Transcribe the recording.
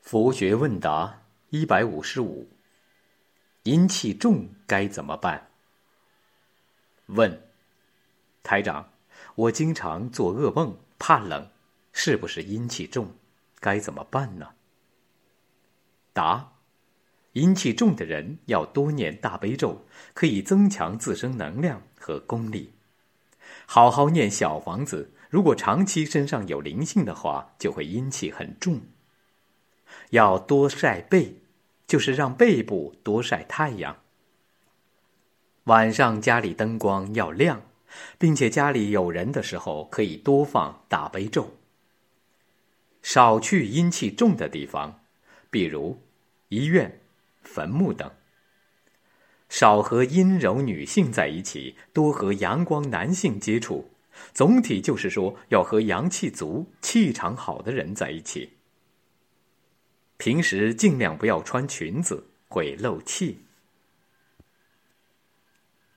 佛学问答155：阴气重该怎么办？问：台长，我经常做噩梦，怕冷，是不是阴气重？该怎么办呢？答：阴气重的人要多念大悲咒，可以增强自身能量和功力。好好念小房子，如果长期身上有灵性的话，就会阴气很重。要多晒背，就是让背部多晒太阳。晚上家里灯光要亮，并且家里有人的时候可以多放大悲咒。少去阴气重的地方，比如医院、坟墓等。少和阴柔女性在一起，多和阳光男性接触。总体就是说，要和阳气足、气场好的人在一起。平时尽量不要穿裙子，会漏气。